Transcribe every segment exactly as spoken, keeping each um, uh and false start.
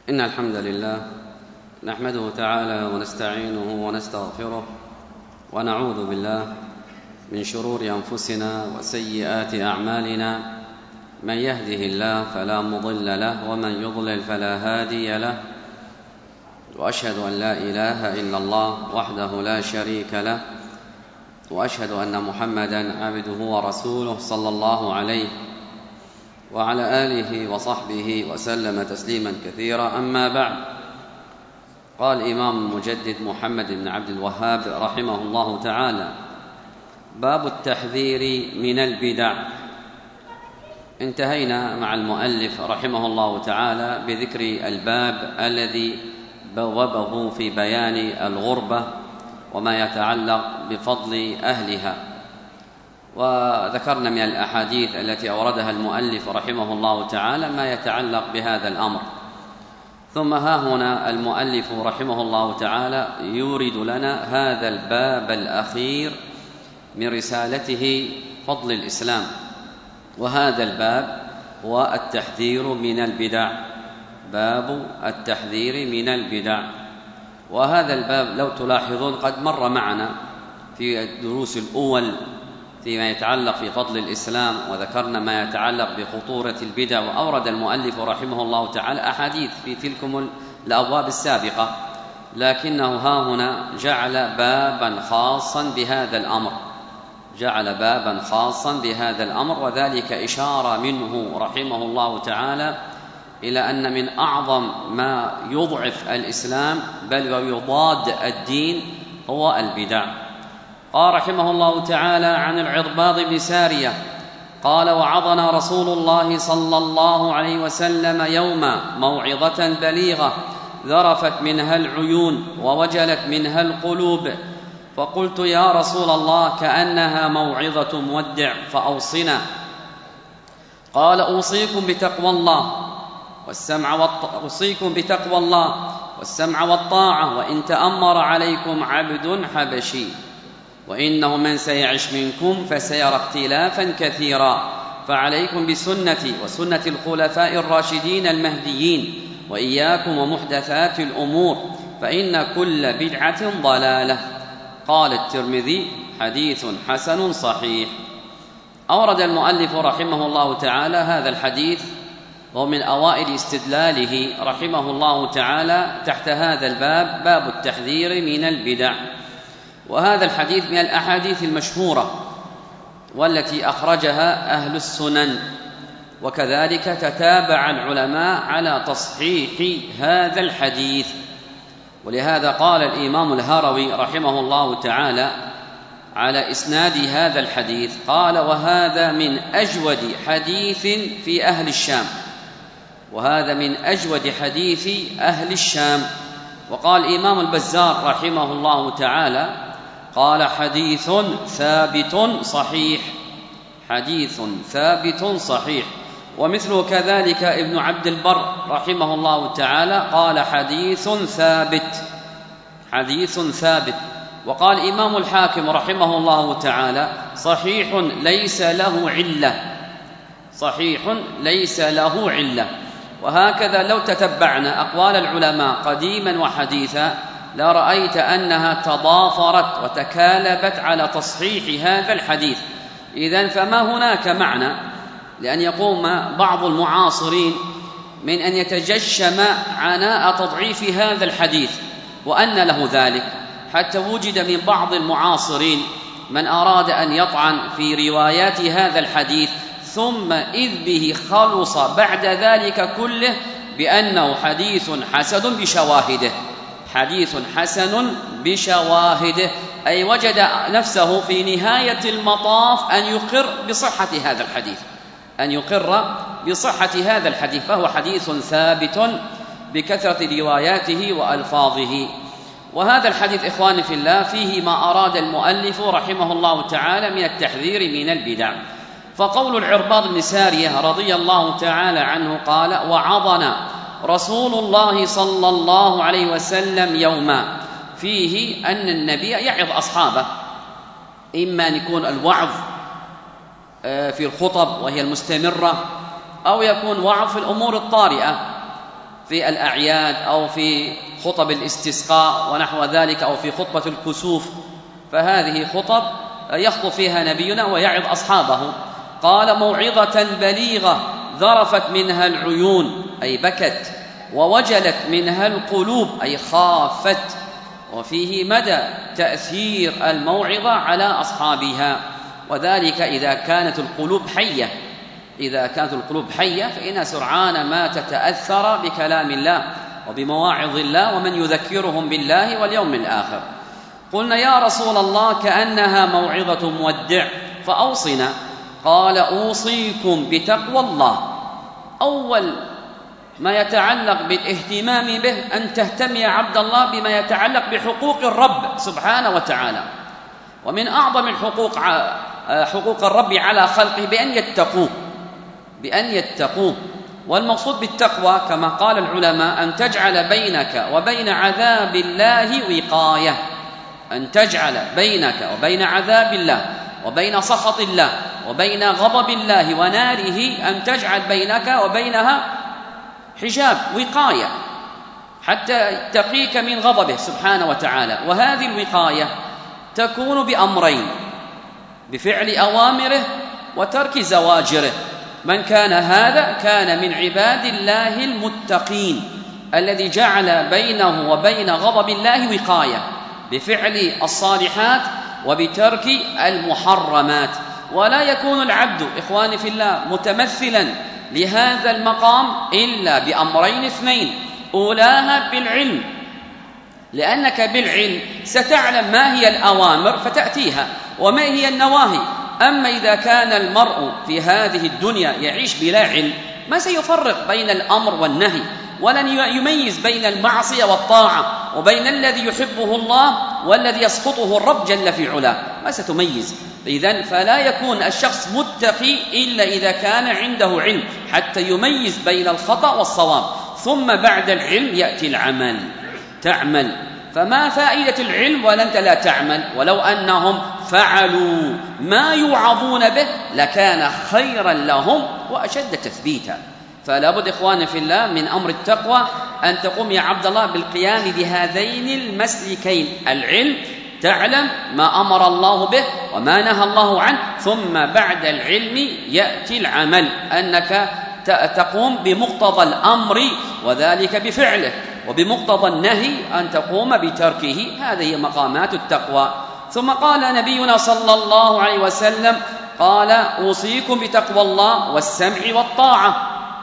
إن الحمد لله نحمده تعالى ونستعينه ونستغفره ونعوذ بالله من شرور أنفسنا وسيئات أعمالنا. من يهده الله فلا مضل له ومن يضلل فلا هادي له، وأشهد أن لا إله إلا الله وحده لا شريك له، وأشهد أن محمدًا عبده ورسوله صلى الله عليه وعلى آله وصحبه وسلم تسليمًا كثيرا. أما بعد، قال الإمام المجدد محمد بن عبد الوهاب رحمه الله تعالى: باب التحذير من البدع. انتهينا مع المؤلف رحمه الله تعالى بذكر الباب الذي بوبه في بيان الغربة وما يتعلق بفضل أهلها، وذكرنا من الأحاديث التي أوردها المؤلف رحمه الله تعالى ما يتعلق بهذا الأمر. ثم ها هنا المؤلف رحمه الله تعالى يورد لنا هذا الباب الأخير من رسالته فضل الإسلام، وهذا الباب هو التحذير من البدع، باب التحذير من البدع. وهذا الباب لو تلاحظون قد مر معنا في الدروس الأول فيما يتعلق في فضل الإسلام، وذكرنا ما يتعلق بخطورة البدع، وأورد المؤلف رحمه الله تعالى أحاديث في تلكم الأبواب السابقة، لكنه ها هنا جعل بابا خاصا بهذا الأمر جعل بابا خاصا بهذا الأمر وذلك إشارة منه رحمه الله تعالى إلى أن من أعظم ما يضعف الإسلام بل ويضاد الدين هو البدع. قال رحمه الله تعالى عن العرباض بن سارية قال: وعظنا رسول الله صلى الله عليه وسلم يوما موعظة بليغة ذرفت منها العيون ووجلت منها القلوب، فقلت: يا رسول الله كأنها موعظة مودع فأوصنا. قال: أوصيكم بتقوى الله والسمع والط... أوصيكم بتقوى الله والسمع والطاعة، وإن تأمر عليكم عبد حبشي، وإنه من سيعش منكم فسيرى اختلافا كثيرا، فعليكم بسنتي وسنة الخلفاء الراشدين المهديين، وإياكم ومحدثات الأمور، فإن كل بدعة ضلالة. قال الترمذي: حديث حسن صحيح. أورد المؤلف رحمه الله تعالى هذا الحديث، وهو من أوائل استدلاله رحمه الله تعالى تحت هذا الباب، باب التحذير من البدع. وهذا الحديث من الأحاديث المشهورة والتي أخرجها أهل السنن، وكذلك تتابع العلماء على تصحيح هذا الحديث. ولهذا قال الإمام الهروي رحمه الله تعالى على إسناد هذا الحديث، قال: وهذا من أجود حديث في أهل الشام وهذا من أجود حديث أهل الشام. وقال الإمام البزار رحمه الله تعالى قال: حديث ثابت صحيح حديث ثابت صحيح. ومثله كذلك ابن عبد البر رحمه الله تعالى قال: حديث ثابت حديث ثابت. وقال الإمام الحاكم رحمه الله تعالى: صحيح ليس له علة صحيح ليس له علة. وهكذا لو تتبعنا أقوال العلماء قديما وحديثا لرأيت أنها تضافرت وتكالبت على تصحيح هذا الحديث. إذن فما هناك معنى لأن يقوم بعض المعاصرين من أن يتجشم عناء تضعيف هذا الحديث، وأن له ذلك، حتى وجد من بعض المعاصرين من أراد أن يطعن في روايات هذا الحديث، ثم إذ به خلص بعد ذلك كله بأنه حديث حسن بشواهده حديث حسن بشواهده أي وجد نفسه في نهاية المطاف أن يقر بصحة هذا الحديث أن يقر بصحة هذا الحديث فهو حديث ثابت بكثرة رواياته وألفاظه. وهذا الحديث إخواني في الله فيه ما أراد المؤلف رحمه الله تعالى من التحذير من البدع. فقول العرباض بن سارية رضي الله تعالى عنه قال: وعظنا رسول الله صلى الله عليه وسلم يوما، فيه أن النبي يعظ أصحابه، إما أن يكون الوعظ في الخطب وهي المستمرة، أو يكون وعظ في الأمور الطارئة، في الأعياد أو في خطب الاستسقاء ونحو ذلك أو في خطبة الكسوف، فهذه خطب يخطب فيها نبينا ويعظ أصحابه. قال: موعظة بليغة ذرفت منها العيون، أي بكت، ووجلت منها القلوب، أي خافت. وفيه مدى تأثير الموعظة على أصحابها، وذلك إذا كانت القلوب حية. إذا كانت القلوب حية فإن سرعان ما تتأثر بكلام الله وبمواعظ الله ومن يذكرهم بالله واليوم الآخر. قلنا: يا رسول الله كأنها موعظة مودع فأوصنا. قال: أوصيكم بتقوى الله. أول ما يتعلق بالاهتمام به أن تهتم يا عبد الله بما يتعلق بحقوق الرب سبحانه وتعالى، ومن أعظم الحقوق حقوق الرب على خلقه بأن يتقوه بأن يتقوه والمقصود بالتقوى كما قال العلماء أن تجعل بينك وبين عذاب الله وقاية، أن تجعل بينك وبين عذاب الله وبين سخط الله وبين غضب الله وناره، أن تجعل بينك وبينها حجاب، وقاية، حتى تقيك من غضبه سبحانه وتعالى. وهذه الوقاية تكون بأمرين: بفعل أوامره وترك زواجره. من كان هذا كان من عباد الله المتقين، الذي جعل بينه وبين غضب الله وقاية بفعل الصالحات وبترك المحرمات. ولا يكون العبد إخواني في الله متمثلا لهذا المقام إلا بأمرين اثنين: أولاها بالعلم، لأنك بالعلم ستعلم ما هي الأوامر فتأتيها وما هي النواهي. أما إذا كان المرء في هذه الدنيا يعيش بلا علم ما سيفرق بين الأمر والنهي، ولن يميز بين المعصية والطاعة وبين الذي يحبه الله والذي يسخطه الرب جل في علاه، ما ستميز. إذن فلا يكون الشخص متقي إلا إذا كان عنده علم حتى يميز بين الخطأ والصواب. ثم بعد العلم يأتي العمل، تعمل. فما فائدة العلم وأنت لا تعمل؟ ولو أنهم فعلوا ما يوعظون به لكان خيرا لهم وأشد تثبيتا. فلا بد إخواني في الله من أمر التقوى أن تقوم يا عبد الله بالقيام بهذين المسلكين: العلم، تعلم ما أمر الله به وما نهى الله عنه، ثم بعد العلم يأتي العمل، أنك تقوم بمقتضى الأمر وذلك بفعله، وبمقتضى النهي أن تقوم بتركه. هذه مقامات التقوى. ثم قال نبينا صلى الله عليه وسلم: قال: أوصيكم بتقوى الله والسمع والطاعة.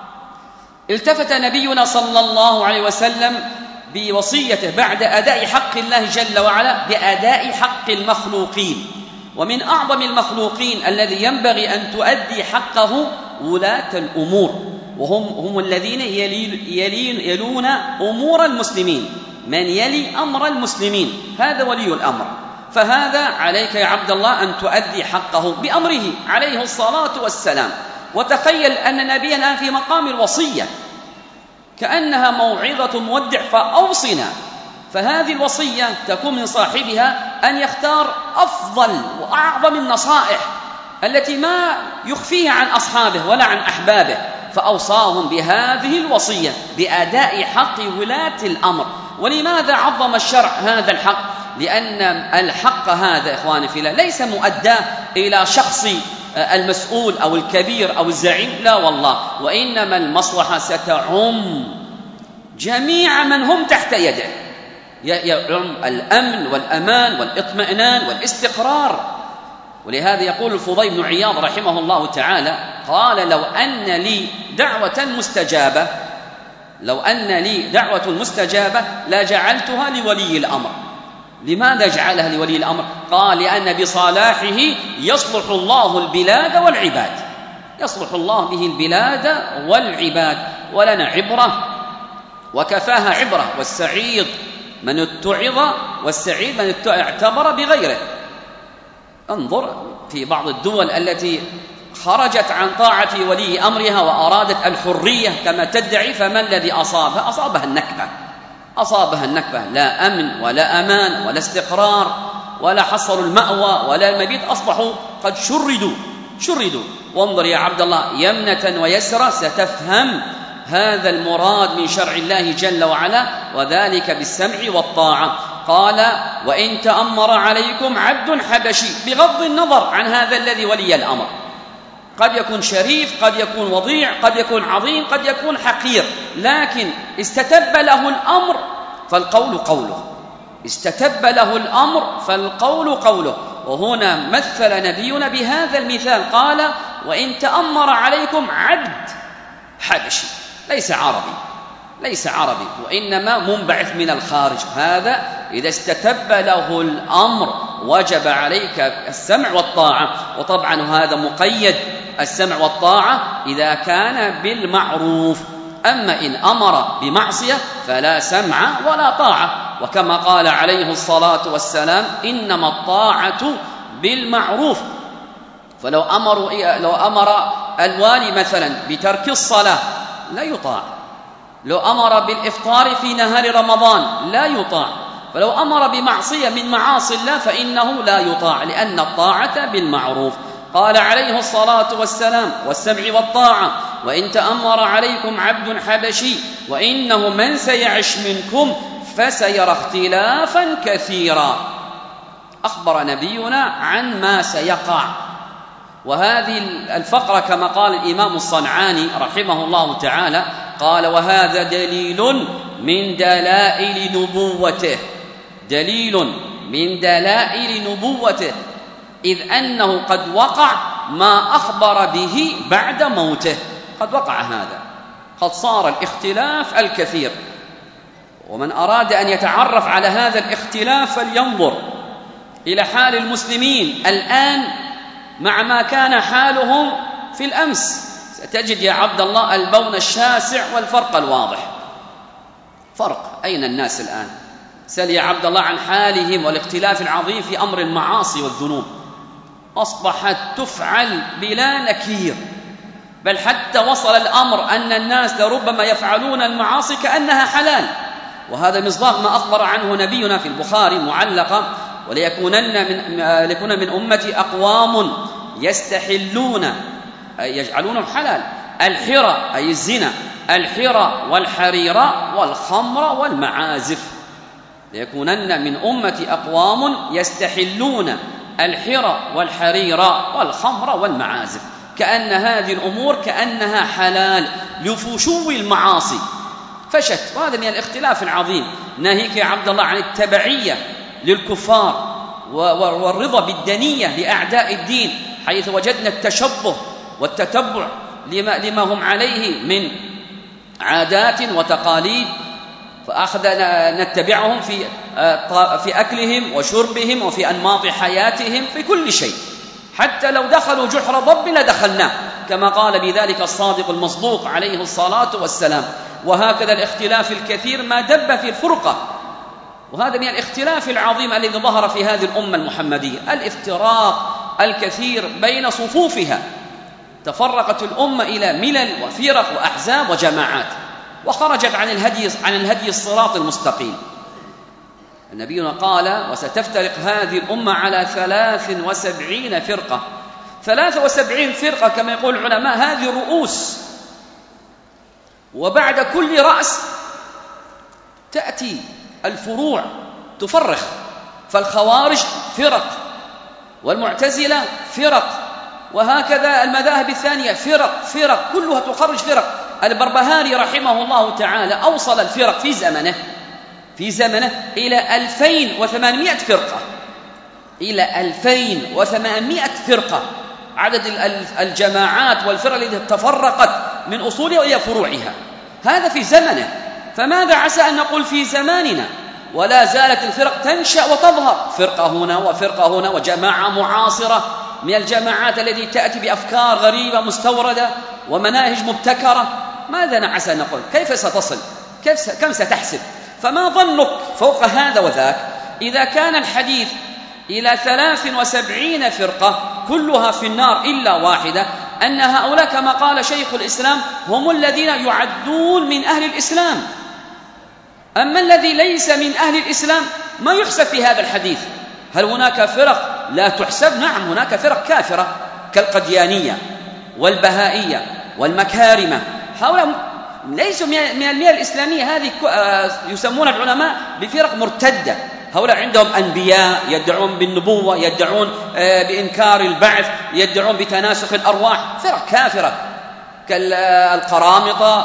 التفت نبينا صلى الله عليه وسلم بوصيته بعد أداء حق الله جل وعلا بأداء حق المخلوقين، ومن أعظم المخلوقين الذي ينبغي أن تؤدي حقه ولاة الأمور، وهم هم الذين يلين يلون أمور المسلمين. من يلي أمر المسلمين هذا ولي الأمر. فهذا عليك يا عبد الله أن تؤدي حقه بأمره عليه الصلاة والسلام. وتخيل أن نبينا في مقام الوصية كأنها موعظة مودع فأوصنا. فهذه الوصية تكون من صاحبها أن يختار أفضل وأعظم النصائح التي ما يخفيها عن أصحابه ولا عن أحبابه، فأوصاهم بهذه الوصية بأداء حق ولاة الأمر. ولماذا عظم الشرع هذا الحق؟ لأن الحق هذا إخواني في الله ليس مؤداه إلى شخص المسؤول أو الكبير أو الزعيم، لا والله، وإنما المصلحة ستعم جميع من هم تحت يده، يعم الأمن والأمان والإطمئنان والاستقرار. ولهذا يقول الفضيل بن عياض رحمه الله تعالى: قال: لو أن لي دعوة مستجابة لو أن لي دعوة مستجابة لجعلتها لولي الأمر. لماذا جعلها لولي الأمر؟ قال: لأن بصلاحه يصلح الله البلاد والعباد، يصلح الله به البلاد والعباد. ولنا عبرة وكفاها عبرة، والسعيد من اتعظ والسعيد من اعتبر بغيره. انظر في بعض الدول التي خرجت عن طاعة ولي أمرها وأرادت الحرية كما تدعي، فما الذي أصابها؟ أصابها النكبة أصابها النكبة لا أمن ولا أمان ولا استقرار، ولا حصلوا المأوى ولا المبيت، أصبحوا قد شردوا شردوا. وانظر يا عبد الله يمنة ويسرى ستفهم هذا المراد من شرع الله جل وعلا، وذلك بالسمع والطاعة. قال: وإن تأمر عليكم عبد حبشي، بغض النظر عن هذا الذي ولي الأمر، قد يكون شريف، قد يكون وضيع، قد يكون عظيم، قد يكون حقير، لكن استتب له الأمر فالقول قوله، استتب له الأمر فالقول قوله. وهنا مثل نبينا بهذا المثال، قال: وإن تأمر عليكم عبد حبشي، ليس عربي، ليس عربي، وإنما منبعث من الخارج. هذا إذا استتب له الأمر وجب عليك السمع والطاعة. وطبعا هذا مقيد، السمع والطاعة إذا كان بالمعروف، أما إن أمر بمعصية فلا سمع ولا طاعة. وكما قال عليه الصلاة والسلام: إنما الطاعة بالمعروف. فلو أمر لو أمر الوالي مثلا بترك الصلاة لا يطاع، لو أمر بالإفطار في نهار رمضان لا يطاع، فلو أمر بمعصية من معاصي الله فإنه لا يطاع، لأن الطاعة بالمعروف. قال عليه الصلاة والسلام: والسمع والطاعة، وإن تأمر عليكم عبد حبشي وإنه من سيعش منكم فسيرى اختلافا كثيرا. أخبر نبينا عن ما سيقع. وهذه الفقرة كما قال الإمام الصنعاني رحمه الله تعالى، قال: وهذا دليل من دلائل نبوته، دليل من دلائل نبوته، إذ أنه قد وقع ما أخبر به بعد موته، قد وقع هذا، قد صار الاختلاف الكثير. ومن أراد أن يتعرف على هذا الاختلاف فلينظر إلى حال المسلمين الآن مع ما كان حالهم في الأمس، ستجد يا عبد الله البون الشاسع والفرق الواضح. فرق، أين الناس الآن؟ سل يا عبد الله عن حالهم والاختلاف العظيم في أمر المعاصي والذنوب، أصبحت تفعل بلا نكير، بل حتى وصل الأمر أن الناس لربما يفعلون المعاصي كأنها حلال. وهذا مصداق ما أخبر عنه نبينا في البخاري معلقا: وليكونن من, ليكون من أمتي أقوام يستحلون، أي يجعلونه حلال، الحرى أي الزنا، الحرى والحريرة والخمر والمعازف. ليكونن من أمتي أقوام يستحلون الحرى والحريرة والخمر والمعازف، كأن هذه الأمور كأنها حلال لفشو المعاصي، فشت. وهذا من الاختلاف العظيم. ناهيك يا عبد الله عن التبعية للكفار والرضا بالدنية لأعداء الدين، حيث وجدنا التشبه والتتبع لما, لما هم عليه من عادات وتقاليد، فأخذنا نتبعهم في في أكلهم وشربهم وفي أنماط حياتهم في كل شيء، حتى لو دخلوا جحر ضب لدخلناه، كما قال بذلك الصادق المصدوق عليه الصلاة والسلام. وهكذا الاختلاف الكثير ما دب في الفرقة، وهذا من الاختلاف العظيم الذي ظهر في هذه الأمة المحمدية، الافتراق الكثير بين صفوفها. تفرقت الأمة إلى ملل وفرق وأحزاب وجماعات، وخرجت عن الهدي عن الهدي الصراط المستقيم. نبينا قال: وستفترق هذه الأمة على ثلاث وسبعين فرقة. ثلاث وسبعين فرقة كما يقول العلماء هذه رؤوس، وبعد كل رأس تأتي الفروع تفرخ. فالخوارج فرق، والمعتزلة فرق، وهكذا المذاهب الثانية فرق فرق كلها تخرج فرق. البربهاري رحمه الله تعالى أوصل الفرق في زمنه في زمنه إلى ألفين وثمانمائة فرقة، إلى ألفين وثمانمائة فرقة عدد الجماعات والفرق التي تفرقت من أصولها وإلى فروعها. هذا في زمنه، فماذا عسى أن نقول في زماننا؟ ولا زالت الفرق تنشأ وتظهر، فرقة هنا وفرقة هنا، وجماعة معاصرة من الجماعات التي تأتي بأفكار غريبة مستوردة ومناهج مبتكرة. ماذا نعسى أن نقول؟ كيف ستصل؟ كيف كم ستحسب؟ فما ظنك فوق هذا وذاك إذا كان الحديث إلى ثلاث وسبعين فرقة كلها في النار إلا واحدة، أن هؤلاء كما قال شيخ الإسلام هم الذين يعدون من أهل الإسلام. أما الذي ليس من أهل الإسلام ما يحسب في هذا الحديث. هل هناك فرق لا تحسب؟ نعم، هناك فرق كافرة كالقديانية والبهائية والمكارمة، هؤلاء ليسوا من الملة الإسلامية. هذه يسمون العلماء بفرق مرتدة. هؤلاء عندهم أنبياء يدعون بالنبوة، يدعون بإنكار البعث، يدعون بتناسخ الأرواح، فرق كافرة كالقرامطة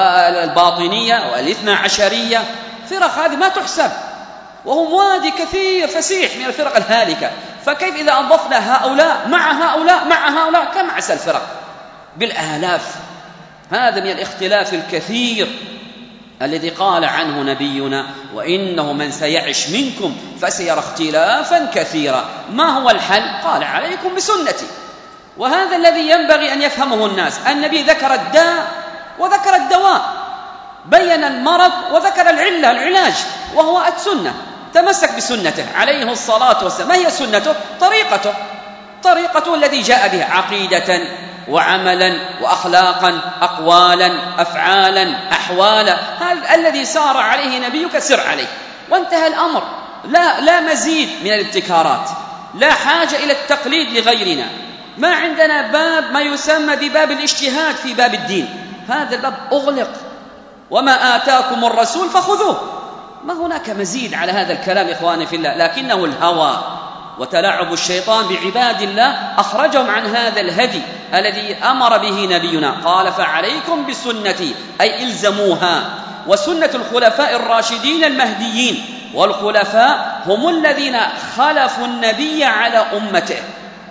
والباطنية والاثنى عشرية. فرق هذه ما تحسب، وهم وادي كثير فسيح من الفرق الهالكة. فكيف إذا أضفنا هؤلاء مع هؤلاء مع هؤلاء كم عسى الفرق بالآلاف؟ هذا من الاختلاف الكثير الذي قال عنه نبينا: وإنه من سيعش منكم فسيرى اختلافا كثيرا. ما هو الحل؟ قال: عليكم بسنتي. وهذا الذي ينبغي أن يفهمه الناس. النبي ذكر الداء وذكر الدواء، بين المرض وذكر العلة العلاج، وهو السنة. تمسك بسنته عليه الصلاة والسلام. ما هي سنته؟ طريقته طريقته الذي جاء بها عقيدة وعملا وأخلاقا، أقوالا، أفعالا، أحوالا. هذا الذي سار عليه نبيك سر عليه، وانتهى الأمر. لا, لا مزيد من الابتكارات، لا حاجة إلى التقليد لغيرنا. ما عندنا باب ما يسمى بباب الاجتهاد في باب الدين، هذا الباب أغلق. وما آتاكم الرسول فخذوه. ما هناك مزيد على هذا الكلام إخواني في الله، لكنه الهوى وتلاعب الشيطان بعباد الله أخرجهم عن هذا الهدي الذي أمر به نبينا. قال: فعليكم بسنتي، أي إلزموها، وسنة الخلفاء الراشدين المهديين. والخلفاء هم الذين خلفوا النبي على أمته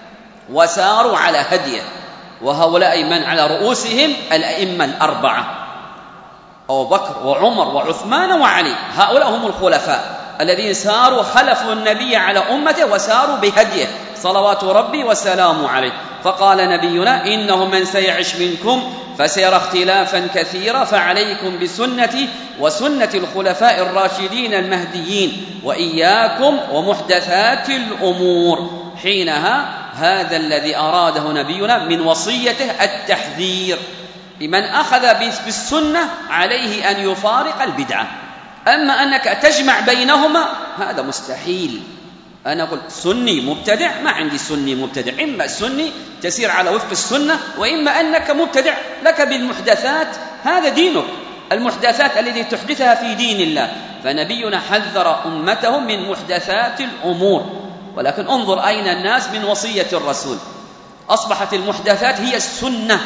وساروا على هديه، وهؤلاء من على رؤوسهم الأئمة الأربعة: أبو بكر وعمر وعثمان وعلي. هؤلاء هم الخلفاء الذين ساروا خلفوا النبي على أمته وساروا بهديه صلوات ربي وسلامه عليه. فقال نبينا: إنه من سيعش منكم فسيرى اختلافا كثيرا، فعليكم بسنتي وسنة الخلفاء الراشدين المهديين، وإياكم ومحدثات الأمور. حينها هذا الذي أراده نبينا من وصيته التحذير. لمن أخذ بالسنة عليه أن يفارق البدعة. أما أنك تجمع بينهما هذا مستحيل. أنا أقول سني مبتدع، ما عندي سني مبتدع. إما سني تسير على وفق السنة، وإما أنك مبتدع لك بالمحدثات. هذا دينك، المحدثات التي تحدثها في دين الله. فنبينا حذر أمته من محدثات الأمور. ولكن انظر أين الناس من وصية الرسول. أصبحت المحدثات هي السنة،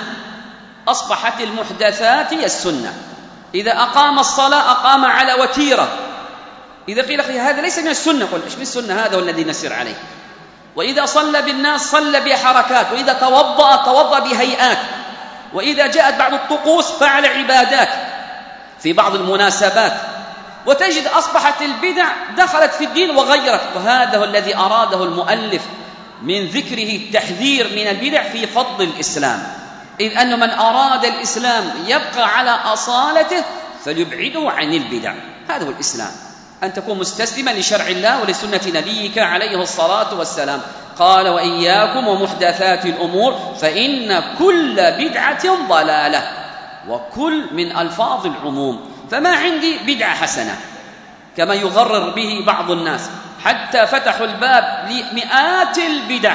أصبحت المحدثات هي السنة. إذا أقام الصلاة أقام على وتيرة. إذا قيل أخي هذا ليس من السنة، قل إيش من السنة؟ هذا هو الذي نسير عليه. وإذا صلى بالناس صلى بحركات، وإذا توضأ توضأ بهيئات، وإذا جاءت بعض الطقوس فعل عبادات في بعض المناسبات. وتجد أصبحت البدع دخلت في الدين وغيرت. وهذا هو الذي أراده المؤلف من ذكره التحذير من البدع في فضل الإسلام. إذ أن من أراد الإسلام يبقى على أصالته فليبعده عن البدع. هذا هو الإسلام، أن تكون مستسلما لشرع الله ولسنة نبيك عليه الصلاة والسلام. قال: وإياكم ومحدثات الأمور فإن كل بدعة ضلالة. وكل من ألفاظ العموم. فما عندي بدعة حسنة كما يغرر به بعض الناس، حتى فتحوا الباب لمئات البدع.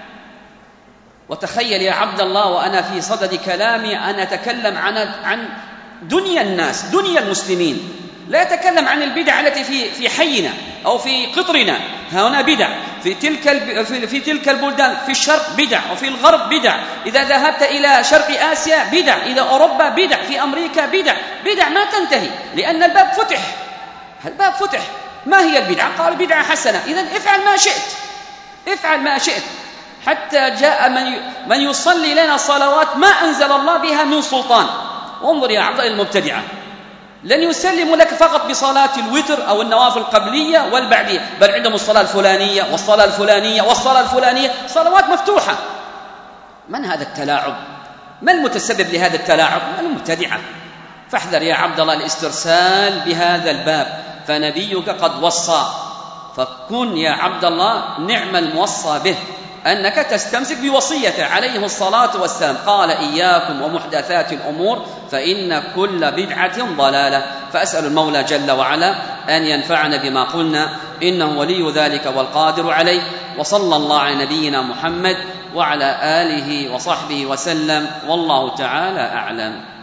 وتخيل يا عبد الله وأنا في صدد كلامي أن أتكلم عن عن دنيا الناس، دنيا المسلمين، لا أتكلم عن البدع التي في في حينا أو في قطرنا. هنا بدع في تلك في تلك البلدان، في الشرق بدع، وفي الغرب بدع. إذا ذهبت إلى شرق آسيا بدع، إذا أوروبا بدع، في أمريكا بدع. بدع ما تنتهي، لأن الباب فتح. الباب فتح. ما هي البدعة؟ قال: بدعة حسنة. إذن افعل ما شئت، افعل ما شئت. حتى جاء من من يصلي لنا صلوات ما أنزل الله بها من سلطان. وانظر يا أعضاء المبتدعة، لن يسلموا لك فقط بصلاة الوتر أو النوافل القبلية والبعدية، بل عندهم الصلاة الفلانية والصلاة الفلانية والصلاة الفلانية، صلوات مفتوحة. من هذا التلاعب؟ ما المتسبب لهذا التلاعب؟ المبتدعة. فاحذر يا عبد الله الاسترسال بهذا الباب، فنبيك قد وصى. فكن يا عبد الله نعم الموصى به، أنك تستمسك بوصيته عليه الصلاة والسلام. قال: إياكم ومحدثات الأمور فإن كل بدعة ضلالة. فأسأل المولى جل وعلا أن ينفعنا بما قلنا، إنه ولي ذلك والقادر عليه. وصلى الله على نبينا محمد وعلى آله وصحبه وسلم، والله تعالى أعلم.